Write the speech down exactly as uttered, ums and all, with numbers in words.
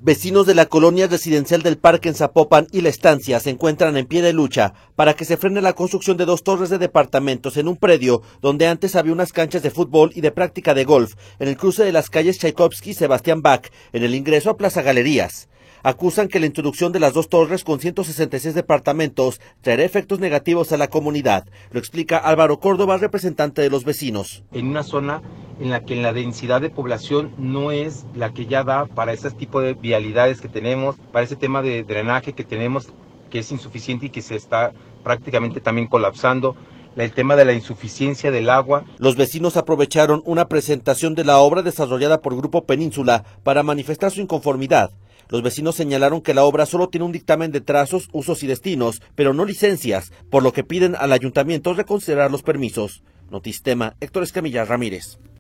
Vecinos de la colonia residencial del Parque en Zapopan y La Estancia se encuentran en pie de lucha para que se frene la construcción de dos torres de departamentos en un predio donde antes había unas canchas de fútbol y de práctica de golf, en el cruce de las calles Tchaikovsky y Sebastián Bach, en el ingreso a Plaza Galerías. Acusan que la introducción de las dos torres con ciento sesenta y seis departamentos traerá efectos negativos a la comunidad. Lo explica Álvaro Córdoba, representante de los vecinos. En una zona en la que la densidad de población no es la que ya da para ese tipo de vialidades que tenemos, para ese tema de drenaje que tenemos, que es insuficiente y que se está prácticamente también colapsando. El tema de la insuficiencia del agua. Los vecinos aprovecharon una presentación de la obra desarrollada por Grupo Península para manifestar su inconformidad. Los vecinos señalaron que la obra solo tiene un dictamen de trazos, usos y destinos, pero no licencias, por lo que piden al ayuntamiento reconsiderar los permisos. Notistema, Héctor Escamilla Ramírez.